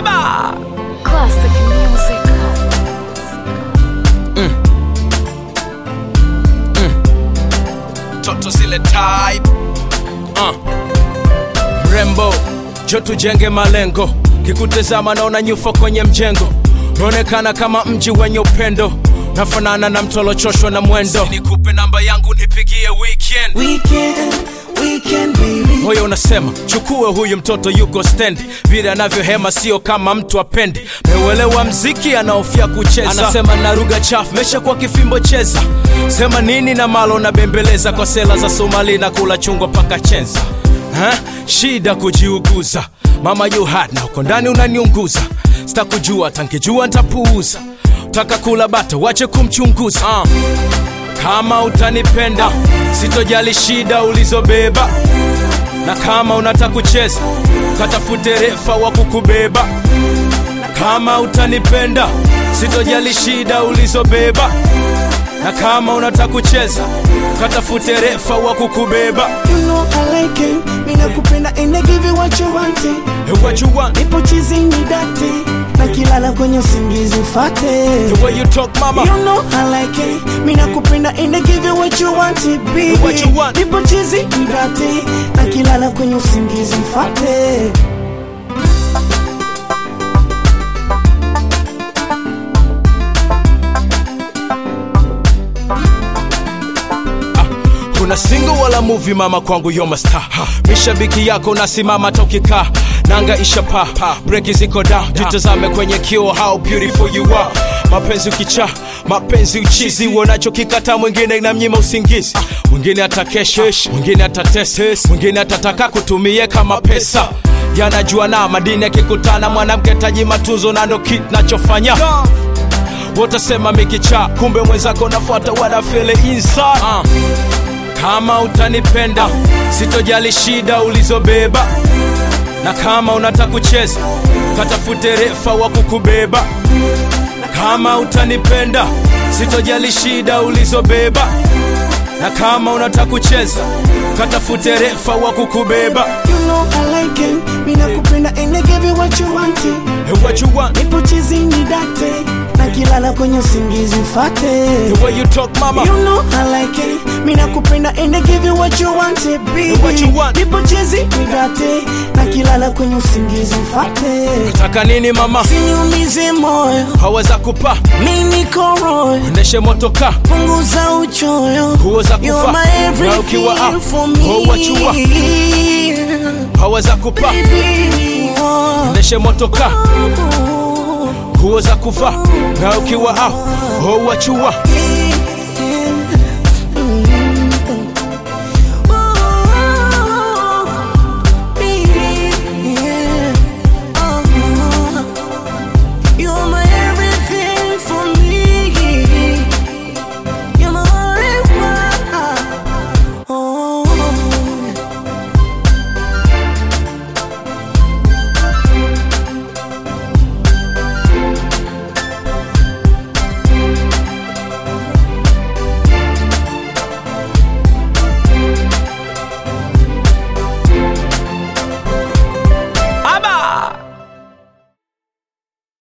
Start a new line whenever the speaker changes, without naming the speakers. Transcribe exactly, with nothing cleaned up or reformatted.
Baba.
Classic music.
Mm. Mm. Toto zile type. Uh. Mrembo, jo tujenge malengo. Kikutazama naona nyufa kwenye mjengo. Naonekana kama mji wenye upendo. Nafanana na mtolo choshwa na mwendo. Nikupe namba yangu nipigie weekend.
Weekend, weekend baby.
Moyo unasema chukue huyu mtoto yuko stand. Vile anavyohema sio kama mtu apendi. Mewelewa mziki anaofia kucheza. Anasema na lugha chafu mesha kwa kifimbo cheza. Sema nini na malo na bembeleza. Kwa sela za Somali na kula chungwa paka chenza. Ha? Shida kujiuguza. Mama you hot na uko ndani unaniunguza. Sita kujua tankijua ntapuuza. Taka kula bata wache kumchunguza. uh. Kama utanipenda sitojali shida ulizobeba. Na kama unataka kucheza katafute refa wa kukubeba. Kama utanipenda sitojali shida ulizobeba. Na kama unataka kucheza katafute refa wa kukubeba.
You know I like it. Mina kupenda and I give you what you want it.
Hey, what you want?
Nipo chizi ni dati. Na kilala kwenye usingizi ufate.
The way you talk mama.
You know I like it. Mina kupenda and I give you what you want it, baby.
Hey, what you want?
Nipo chizi ni dati. Na kilala kwenye usingizi ufate.
Kuna single wala movie mama kwangu yo masta. Mishabiki yako nasimama tokika. Nanga isha pa, breaki ziko down. Jitazame kwenye kio how beautiful you are. Mapenzi ukicha, mapenzi uchizi. Wonacho kikata mwingine na mnyima usingizi. Mwingine atakeshesh, mwingine atatest, mwingine atataka kutumie kama pesa. Yanajua na madini yakikutana mwanamke taji matunzo na ndo kit nachofanya. Wotasema mikicha, kumbe mwenzako nafuata what I feel inside. uh. Kama utanipenda sitojali shida ulizobeba. Na kama unataka kucheza katafute refa wa kukubeba. Kama utanipenda sitojali shida ulizobeba. Na kama unataka kucheza katafute refa wa kukubeba.
You know I like it. Mina kupenda and I give you what you want it.
Hey, what you want?
Nipo chizi ni date. Na kilala kwenye usingizi ufate.
The way you talk mama.
You know I like it. Mina kupenda and I give you what you want it, baby.
Hey, what you want?
Nipo chizi ni date. Na kilala kwenye usingizi ufate.
Nataka nini mama?
Siniumize moyo.
Haweza kupa
Mimi koroy.
Neshe motoka.
Punguza uchoyo.
Huweza kufa.
You're my everything for me.
Oh, what you want? Haweza kupa. Neshe motoka. Huweza kufa. Na ukiwa out. Oh, what you want?